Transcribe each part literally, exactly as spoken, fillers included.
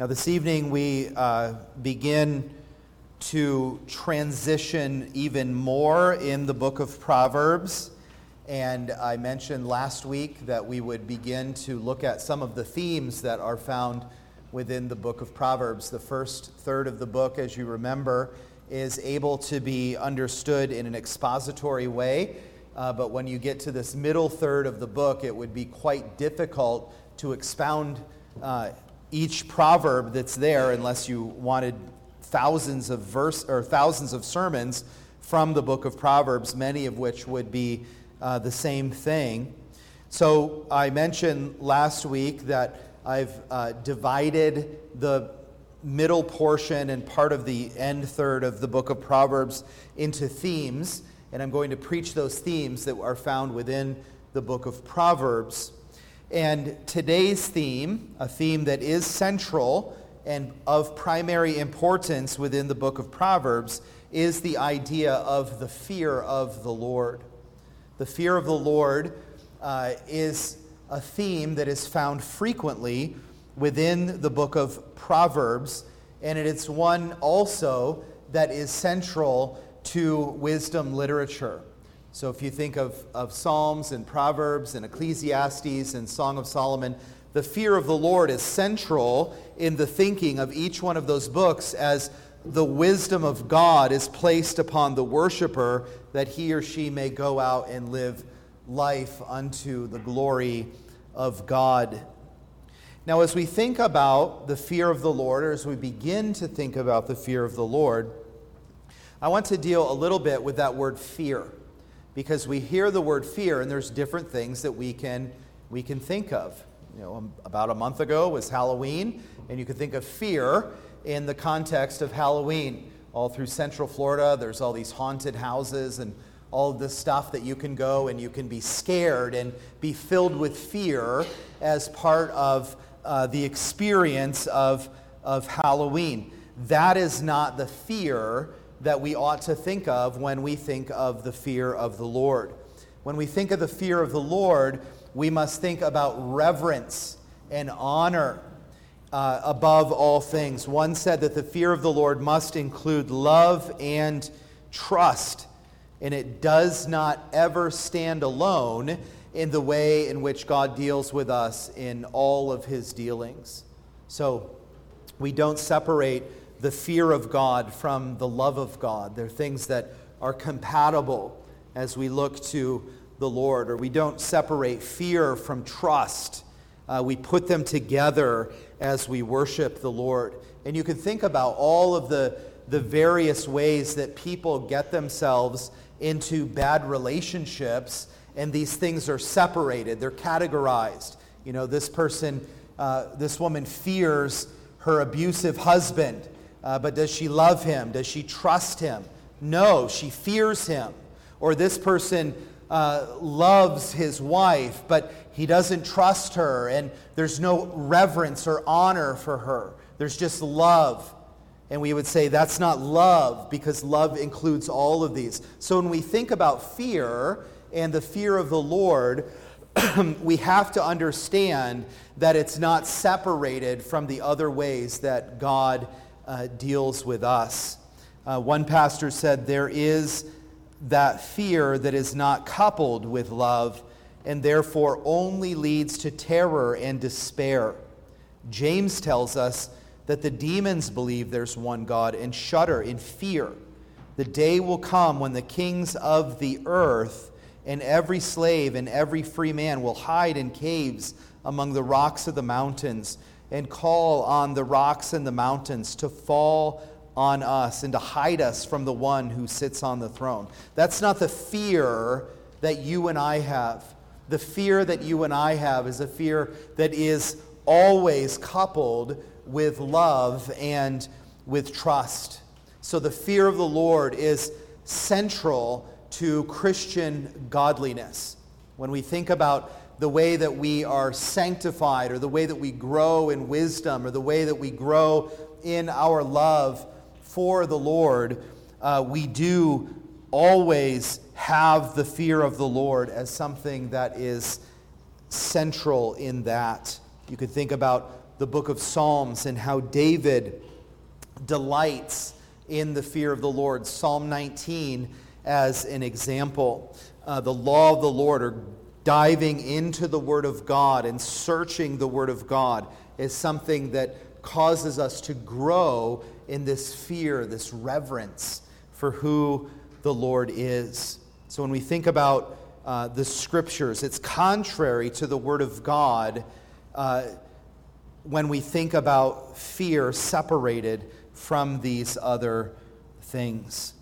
Now, this evening we uh, begin to transition even more in the book of Proverbs. And I mentioned last week that we would begin to look at some of the themes that are found within the book of Proverbs. The first third of the book, as you remember, is able to be understood in an expository way. Uh, but when you get to this middle third of the book, it would be quite difficult to expound uh, each proverb that's there unless you wanted thousands of verse or thousands of sermons from the book of Proverbs, many of which would be uh, the same thing. So I mentioned last week that I've uh, divided the middle portion and part of the end third of the book of Proverbs into themes, and I'm going to preach those themes that are found within the book of Proverbs. And today's theme, a theme that is central and of primary importance within the book of Proverbs, is the idea of the fear of the Lord. The fear of the Lord uh, is a theme that is found frequently within the book of Proverbs, and it is one also that is central to wisdom literature. So if you think of, of Psalms and Proverbs and Ecclesiastes and Song of Solomon, the fear of the Lord is central in the thinking of each one of those books as the wisdom of God is placed upon the worshiper that he or she may go out and live life unto the glory of God. Now, as we think about the fear of the Lord, or as we begin to think about the fear of the Lord, I want to deal a little bit with that word fear, because we hear the word fear and there's different things that we can we can think of. You know, about a month ago was Halloween, and you could think of fear in the context of Halloween. All through Central Florida, there's all these haunted houses and all this stuff that you can go and you can be scared and be filled with fear as part of uh, the experience of, of Halloween. That is not the fear that we ought to think of when we think of the fear of the Lord. When we think of the fear of the Lord, we must think about reverence and honor uh, above all things. One said that the fear of the Lord must include love and trust, and it does not ever stand alone in the way in which God deals with us in all of his dealings. So we don't separate the fear of God from the love of God. They're things that are compatible as we look to the Lord. Or we don't separate fear from trust. Uh, we put them together as we worship the Lord. And you can think about all of the, the various ways that people get themselves into bad relationships, and these things are separated. They're categorized. You know, this person, uh, this woman fears her abusive husband. Uh, but does she love him? Does she trust him? No, she fears him. Or this person uh, loves his wife, but he doesn't trust her, and there's no reverence or honor for her. There's just love. And we would say that's not love, because love includes all of these. So when we think about fear and the fear of the Lord, we have to understand that it's not separated from the other ways that God Uh, deals with us. Uh, one pastor said there is that fear that is not coupled with love and therefore only leads to terror and despair. James tells us that the demons believe there's one God and shudder in fear. The day will come when the kings of the earth and every slave and every free man will hide in caves among the rocks of the mountains and call on the rocks and the mountains to fall on us and to hide us from the one who sits on the throne. That's not the fear that you and I have. The fear that you and I have is a fear that is always coupled with love and with trust. So the fear of the Lord is central to Christian godliness. When we think about the way that we are sanctified, or the way that we grow in wisdom, or the way that we grow in our love for the Lord, uh, we do always have the fear of the Lord as something that is central in that. You could think about the book of Psalms and how David delights in the fear of the Lord. Psalm nineteen as an example. Uh, the law of the Lord, or diving into the Word of God and searching the Word of God, is something that causes us to grow in this fear, this reverence for who the Lord is. So when we think about uh, the Scriptures, it's contrary to the Word of God uh, when we think about fear separated from these other things.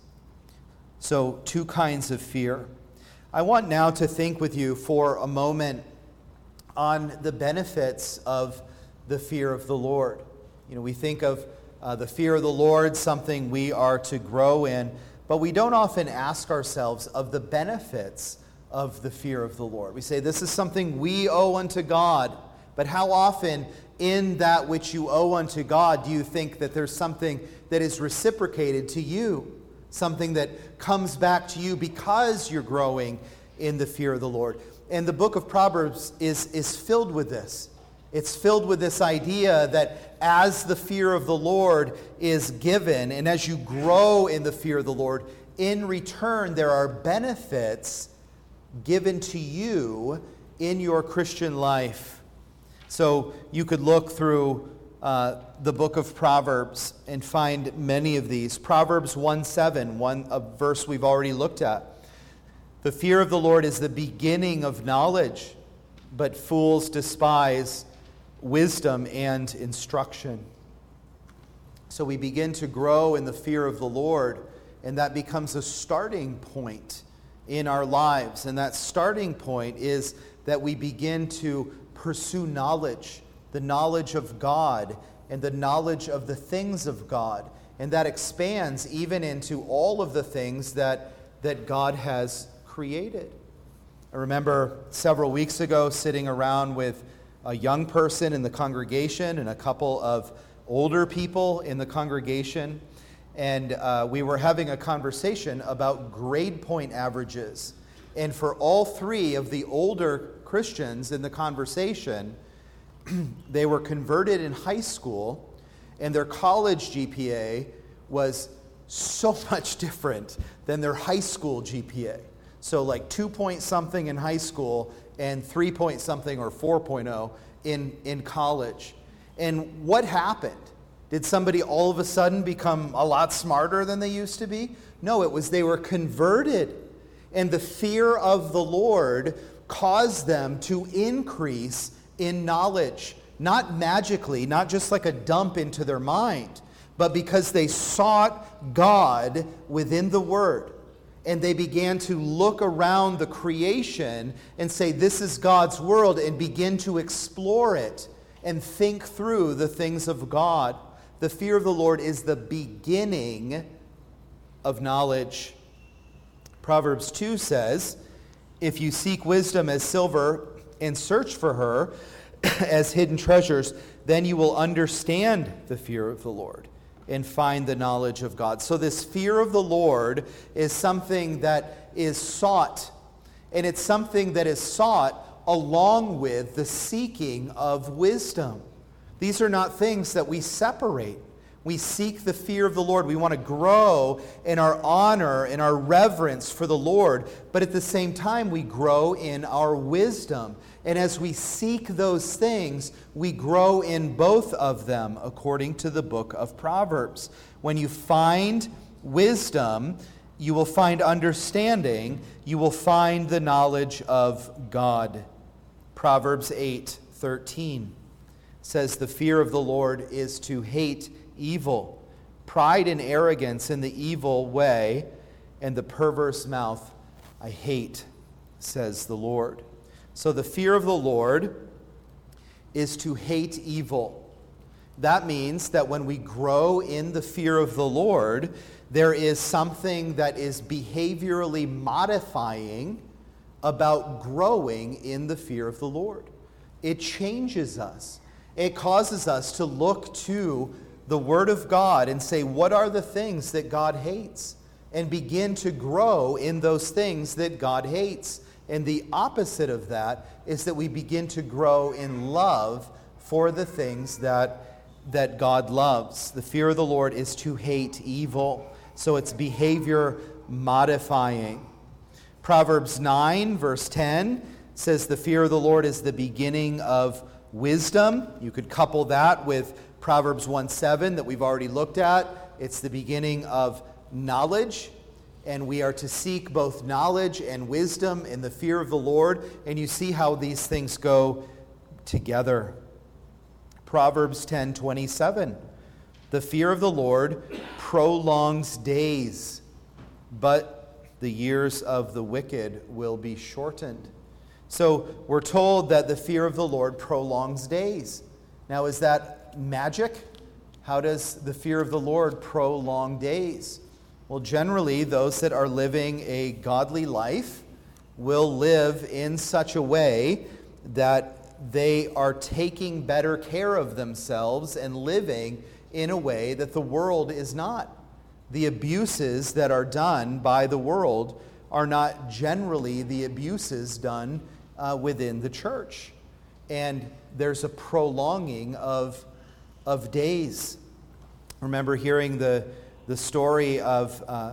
So two kinds of fear. I want now to think with you for a moment on the benefits of the fear of the Lord. You know, we think of uh, the fear of the Lord, something we are to grow in, but we don't often ask ourselves of the benefits of the fear of the Lord. We say this is something we owe unto God, but how often in that which you owe unto God do you think that there's something that is reciprocated to you? Something that comes back to you because you're growing in the fear of the Lord. And the book of Proverbs is, is filled with this. It's filled with this idea that as the fear of the Lord is given, and as you grow in the fear of the Lord, in return there are benefits given to you in your Christian life. So you could look through Uh, the book of Proverbs and find many of these. Proverbs one seven, one a verse we've already looked at. The fear of the Lord is the beginning of knowledge, but fools despise wisdom and instruction. So we begin to grow in the fear of the Lord, and that becomes a starting point in our lives. And that starting point is that we begin to pursue knowledge. The knowledge of God and the knowledge of the things of God. And that expands even into all of the things that, that God has created. I remember several weeks ago sitting around with a young person in the congregation and a couple of older people in the congregation. And uh, we were having a conversation about grade point averages. And for all three of the older Christians in the conversation, they were converted in high school, and their college G P A was so much different than their high school G P A. So like two point something in high school and three point something or four point oh in, in college. And what happened? Did somebody all of a sudden become a lot smarter than they used to be? No, it was they were converted. And the fear of the Lord caused them to increase in knowledge, not magically, not just like a dump into their mind, but because they sought God within the Word. And they began to look around the creation and say, this is God's world, and begin to explore it and think through the things of God. The fear of the Lord is the beginning of knowledge. Proverbs two says, if you seek wisdom as silver and search for her as hidden treasures, then you will understand the fear of the Lord and find the knowledge of God. So this fear of the Lord is something that is sought, and it's something that is sought along with the seeking of wisdom. These are not things that we separate. We seek the fear of the Lord. We want to grow in our honor and our reverence for the Lord, but at the same time we grow in our wisdom. And as we seek those things, we grow in both of them, according to the book of Proverbs. When you find wisdom, you will find understanding. You will find the knowledge of God. Proverbs eight thirteen says, the fear of the Lord is to hate evil, pride and arrogance in the evil way, and the perverse mouth I hate, says the Lord. So the fear of the Lord is to hate evil. That means that when we grow in the fear of the Lord, there is something that is behaviorally modifying about growing in the fear of the Lord. It changes us. It causes us to look to the Word of God and say, what are the things that God hates? And begin to grow in those things that God hates. And the opposite of that is that we begin to grow in love for the things that, that God loves. The fear of the Lord is to hate evil, so it's behavior modifying. Proverbs nine, verse ten says the fear of the Lord is the beginning of wisdom. You could couple that with Proverbs one seven that we've already looked at. It's the beginning of knowledge, and we are to seek both knowledge and wisdom in the fear of the Lord, and you see how these things go together. Proverbs ten twenty-seven, the fear of the Lord prolongs days, but the years of the wicked will be shortened. So we're told that the fear of the Lord prolongs days. Now, is that magic? How does the fear of the Lord prolong days? Well, generally, those that are living a godly life will live in such a way that they are taking better care of themselves and living in a way that the world is not. The abuses that are done by the world are not generally the abuses done uh, within the church. And there's a prolonging of, of days. Remember hearing the, the story of uh,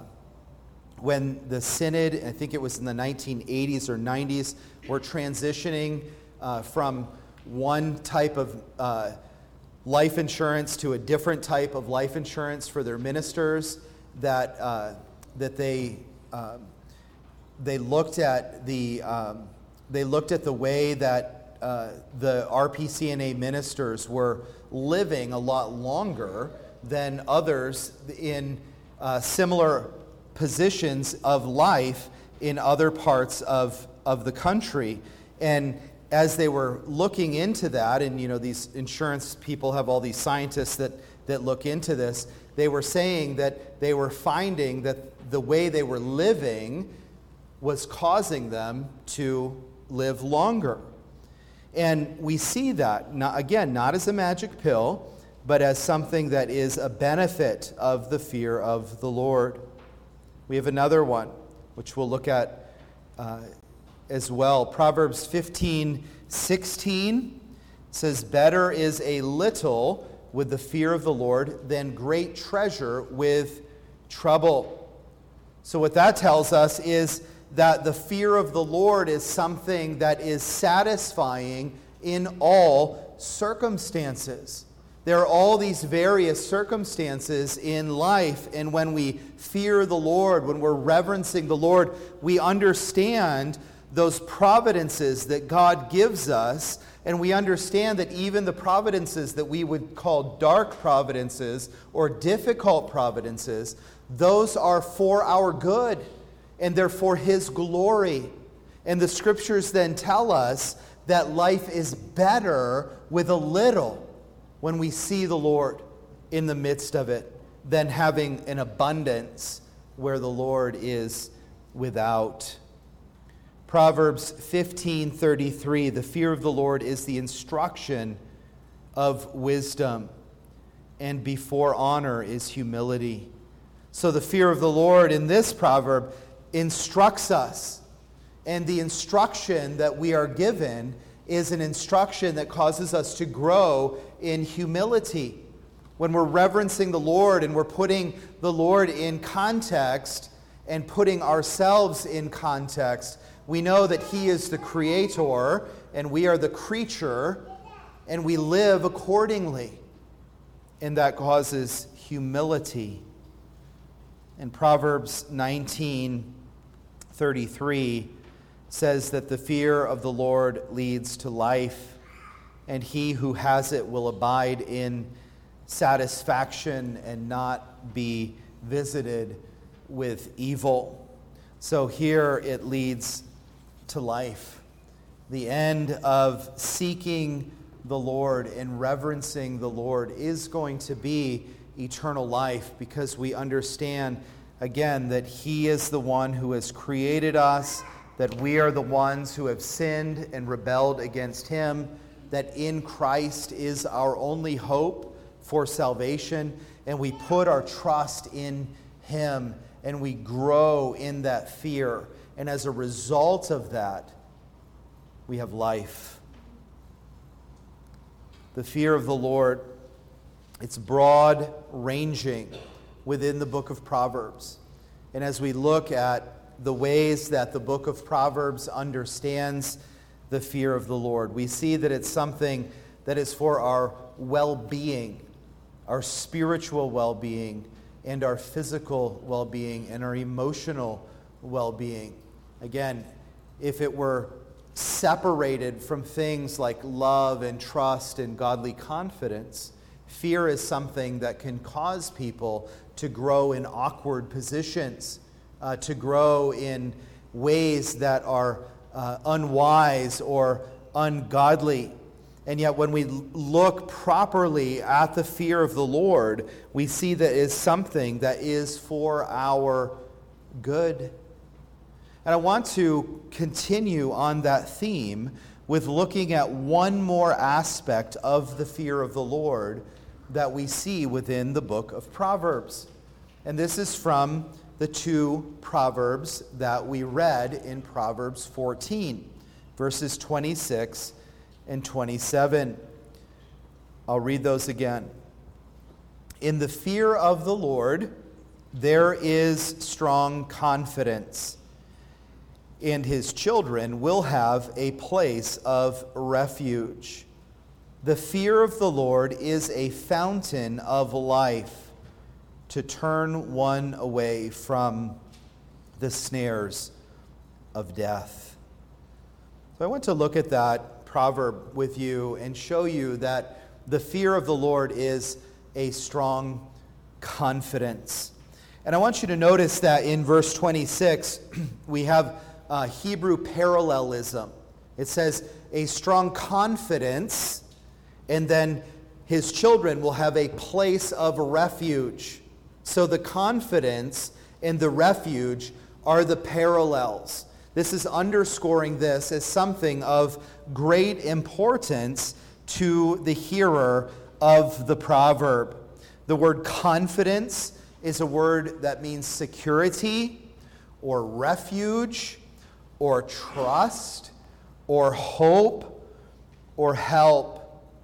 when the synod, I think it was in the nineteen eighties or nineties, were transitioning uh, from one type of uh, life insurance to a different type of life insurance for their ministers, that uh, that they uh, they looked at the um, they looked at the way that uh, the R P C N A ministers were living a lot longer than others in uh, similar positions of life in other parts of of the country. And as they were looking into that, and you know, these insurance people have all these scientists that, that look into this, they were saying that they were finding that the way they were living was causing them to live longer. And we see that, not, again, not as a magic pill, but as something that is a benefit of the fear of the Lord. We have another one, which we'll look at uh, as well. Proverbs fifteen sixteen says, "Better is a little with the fear of the Lord than great treasure with trouble." So what that tells us is that the fear of the Lord is something that is satisfying in all circumstances. There are all these various circumstances in life, and when we fear the Lord, when we're reverencing the Lord, we understand those providences that God gives us, and we understand that even the providences that we would call dark providences or difficult providences, those are for our good, and they're for His glory. And the Scriptures then tell us that life is better with a little when we see the Lord in the midst of it than having an abundance where the Lord is without. Proverbs fifteen thirty-three, "The fear of the Lord is the instruction of wisdom, and before honor is humility." So the fear of the Lord in this proverb instructs us, and the instruction that we are given is an instruction that causes us to grow in humility. When we're reverencing the Lord and we're putting the Lord in context and putting ourselves in context, we know that He is the creator and we are the creature, and we live accordingly. And that causes humility. And Proverbs nineteen thirty-three says that the fear of the Lord leads to life, and he who has it will abide in satisfaction and not be visited with evil. So here it leads to life. The end of seeking the Lord and reverencing the Lord is going to be eternal life, because we understand, again, that He is the one who has created us, that we are the ones who have sinned and rebelled against Him, that in Christ is our only hope for salvation, and we put our trust in Him, and we grow in that fear. And as a result of that, we have life. The fear of the Lord, it's broad-ranging within the book of Proverbs. And as we look at the ways that the book of Proverbs understands the fear of the Lord, we see that it's something that is for our well-being, our spiritual well-being, and our physical well-being, and our emotional well-being. Again, if it were separated from things like love and trust and godly confidence, fear is something that can cause people to grow in awkward positions, uh, to grow in ways that are uh, unwise or ungodly. And yet when we look properly at the fear of the Lord, we see that it is something that is for our good. And I want to continue on that theme with looking at one more aspect of the fear of the Lord that we see within the book of Proverbs. And this is from the two Proverbs that we read in Proverbs fourteen, verses twenty-six and twenty-seven. I'll read those again. In the fear of the Lord, there is strong confidence, and his children will have a place of refuge. The fear of the Lord is a fountain of life, to turn one away from the snares of death. So I want to look at that proverb with you and show you that the fear of the Lord is a strong confidence. And I want you to notice that in verse twenty-six, we have uh, Hebrew parallelism. It says, a strong confidence, and then his children will have a place of refuge. So the confidence and the refuge are the parallels. This is underscoring this as something of great importance to the hearer of the proverb. The word confidence is a word that means security or refuge or trust or hope or help.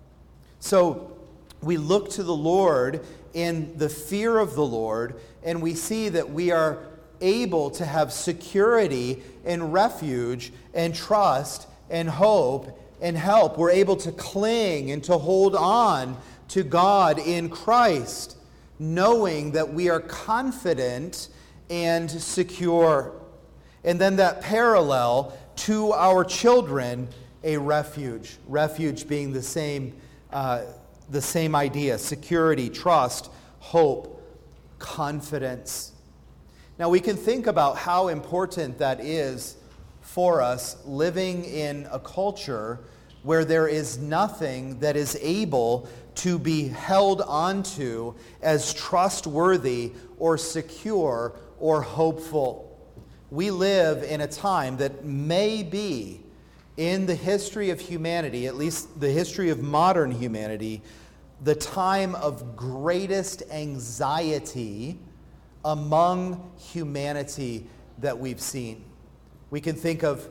So we look to the Lord in the fear of the Lord, and we see that we are able to have security and refuge and trust and hope and help. We're able to cling and to hold on to God in Christ, knowing that we are confident and secure. And then that parallel to our children, a refuge. Refuge being the same, uh, the same idea: security, trust, hope, confidence. Now we can think about how important that is for us living in a culture where there is nothing that is able to be held onto as trustworthy or secure or hopeful. We live in a time that may be, in the history of humanity, at least the history of modern humanity, the time of greatest anxiety among humanity that we've seen. We can think of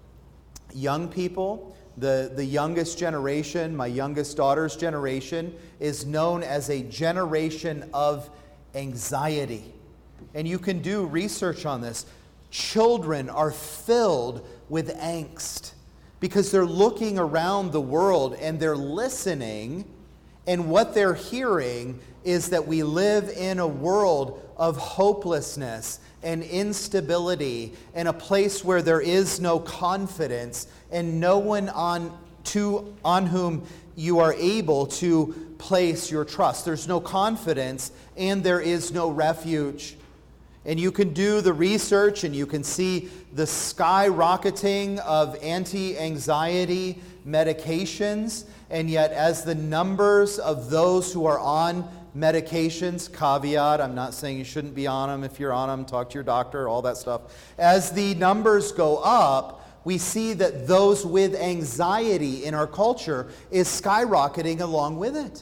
young people. The, the youngest generation, my youngest daughter's generation, is known as a generation of anxiety. And you can do research on this. Children are filled with angst because they're looking around the world and they're listening, and what they're hearing is that we live in a world of hopelessness and instability, and a place where there is no confidence and no one on to on whom you are able to place your trust. There's no confidence and there is no refuge. And you can do the research and you can see the skyrocketing of anti-anxiety medications, and yet as the numbers of those who are on medications, caveat, I'm not saying you shouldn't be on them. If you're on them, talk to your doctor, all that stuff. As the numbers go up, we see that those with anxiety in our culture is skyrocketing along with it.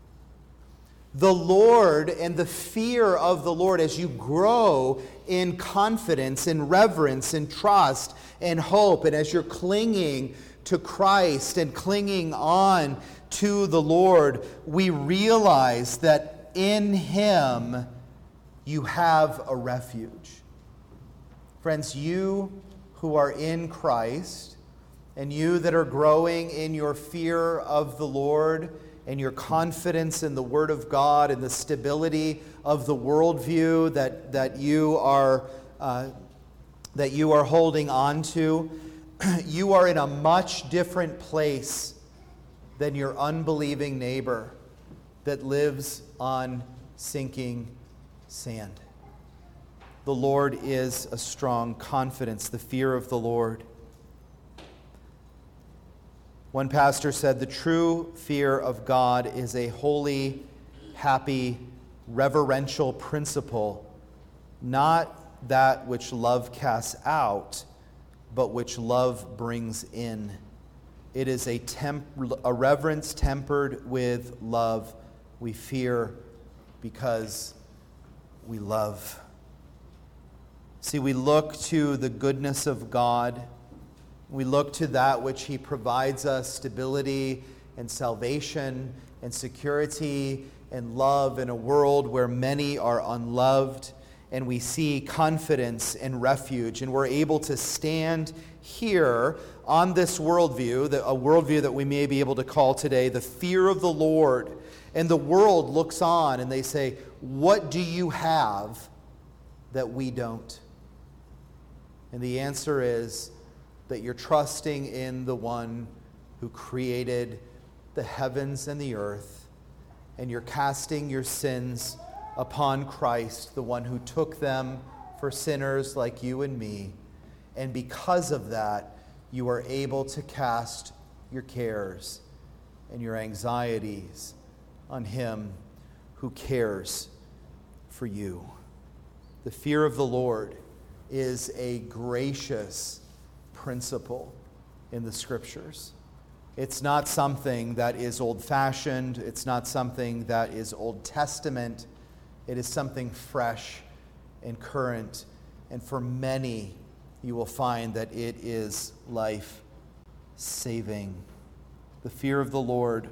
The Lord and the fear of the Lord, as you grow in confidence and reverence and trust and hope, and as you're clinging to Christ and clinging on to the Lord, we realize that in Him you have a refuge. Friends, you who are in Christ, and you that are growing in your fear of the Lord and your confidence in the Word of God and the stability of the worldview that, that you are uh, that you are holding on to, you are in a much different place than your unbelieving neighbor that lives on sinking sand. The Lord is a strong confidence, the fear of the Lord. One pastor said, the true fear of God is a holy, happy, reverential principle, not that which love casts out, but which love brings in. It is a, temp- a reverence tempered with love. We fear because we love. See, we look to the goodness of God. We look to that which He provides us, stability and salvation and security and love in a world where many are unloved. And we see confidence and refuge. And we're able to stand here on this worldview, a worldview that we may be able to call today the fear of the Lord. And the world looks on and they say, what do you have that we don't? And the answer is that you're trusting in the one who created the heavens and the earth, and you're casting your sins upon Christ, the one who took them for sinners like you and me. And because of that, you are able to cast your cares and your anxieties on Him who cares for you. The fear of the Lord is a gracious principle in the Scriptures. It's not something that is old-fashioned. It's not something that is Old Testament. It is something fresh and current. And for many, you will find that it is life-saving. The fear of the Lord,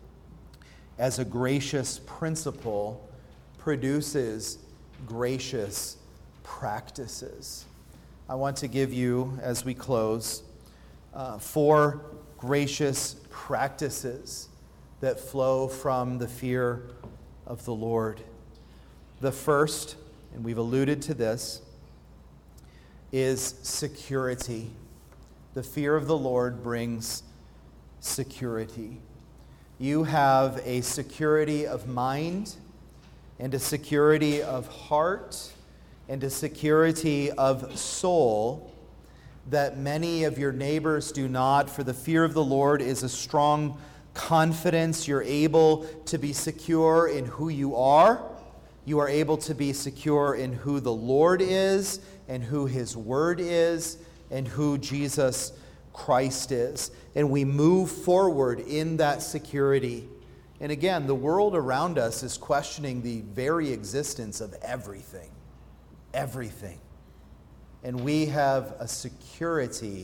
as a gracious principle, produces gracious practices. I want to give you, as we close, uh, four gracious practices that flow from the fear of the Lord. The first, and we've alluded to this, is security. The fear of the Lord brings security. You have a security of mind and a security of heart and a security of soul that many of your neighbors do not. For the fear of the Lord is a strong confidence. You're able to be secure in who you are. You are able to be secure in who the Lord is and who His Word is and who Jesus Christ is. And we move forward in that security. And again, the world around us is questioning the very existence of everything. Everything. And we have a security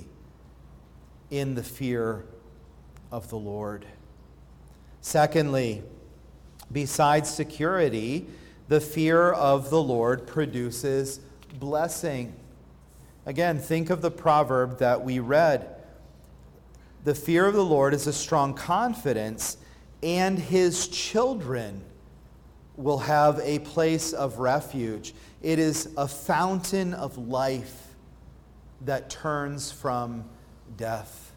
in the fear of the Lord. Secondly, besides security, the fear of the Lord produces blessing. Again, think of the proverb that we read. The fear of the Lord is a strong confidence, and His children will have a place of refuge. It is a fountain of life that turns from death.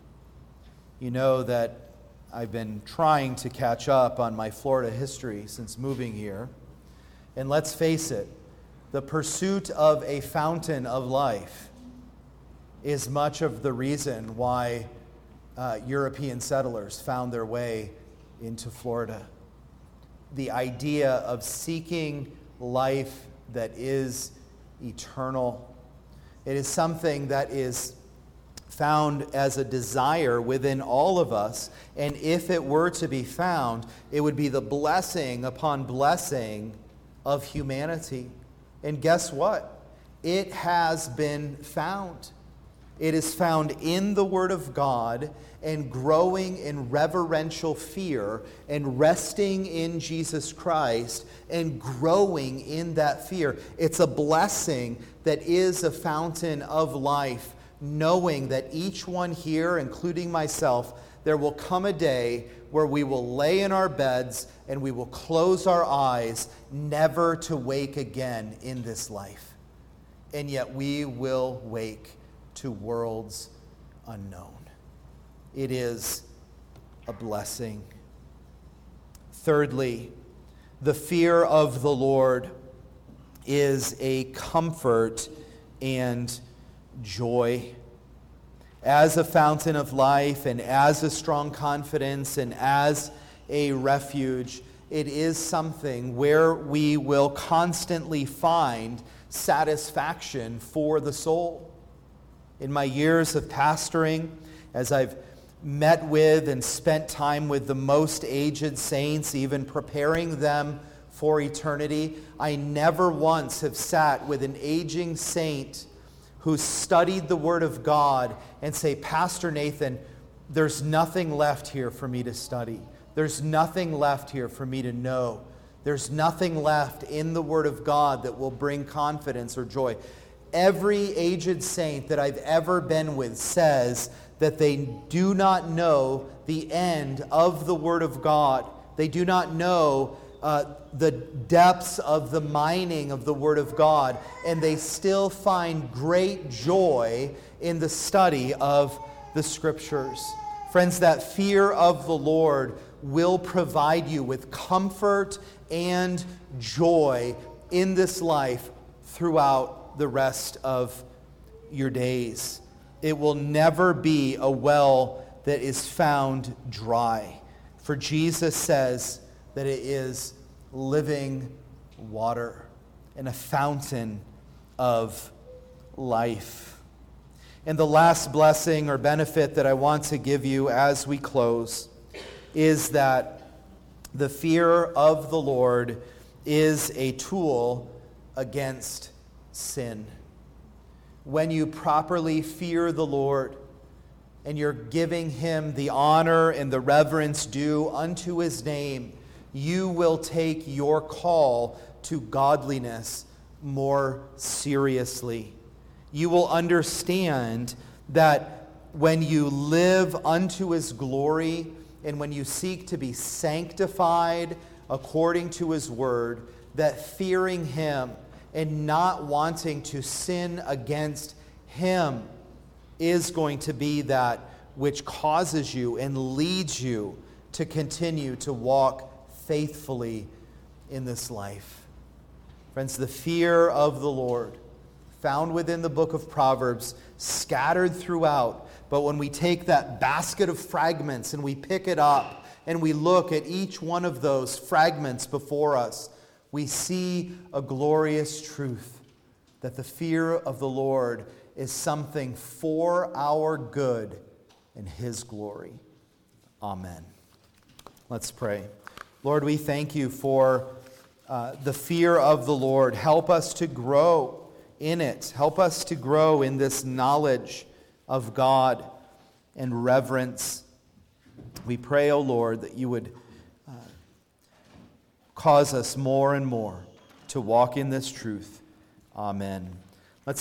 You know that I've been trying to catch up on my Florida history since moving here. And let's face it, the pursuit of a fountain of life is much of the reason why uh, European settlers found their way into Florida. The idea of seeking life that is eternal. It is something that is found as a desire within all of us. And if it were to be found, it would be the blessing upon blessing of humanity. And guess what? It has been found. It is found in the Word of God and growing in reverential fear and resting in Jesus Christ and growing in that fear. It's a blessing that is a fountain of life, knowing that each one here, including myself, there will come a day where we will lay in our beds and we will close our eyes, never to wake again in this life. And yet we will wake to worlds unknown. It is a blessing. Thirdly, the fear of the Lord is a comfort and joy. As a fountain of life and as a strong confidence and as a refuge, it is something where we will constantly find satisfaction for the soul. In my years of pastoring, as I've met with and spent time with the most aged saints, even preparing them for eternity, I never once have sat with an aging saint who studied the Word of God and say, Pastor Nathan, there's nothing left here for me to study. There's nothing left here for me to know. There's nothing left in the Word of God that will bring confidence or joy. Every aged saint that I've ever been with says that they do not know the end of the Word of God. They do not know uh, the depths of the mining of the Word of God, and they still find great joy in the study of the Scriptures. Friends, that fear of the Lord will provide you with comfort and joy in this life throughout the rest of your days. It will never be a well that is found dry. For Jesus says that it is living water and a fountain of life. And the last blessing or benefit that I want to give you as we close is that the fear of the Lord is a tool against sin. When you properly fear the Lord and you're giving Him the honor and the reverence due unto His name, you will take your call to godliness more seriously. You will understand that when you live unto His glory and when you seek to be sanctified according to His word, that fearing Him and not wanting to sin against Him is going to be that which causes you and leads you to continue to walk faithfully in this life. Friends, the fear of the Lord, found within the book of Proverbs, scattered throughout, but when we take that basket of fragments and we pick it up and we look at each one of those fragments before us, we see a glorious truth that the fear of the Lord is something for our good and His glory. Amen. Let's pray. Lord, we thank You for uh, the fear of the Lord. Help us to grow in it. Help us to grow in this knowledge of God and reverence. We pray, O Lord, that You would uh, cause us more and more to walk in this truth. Amen.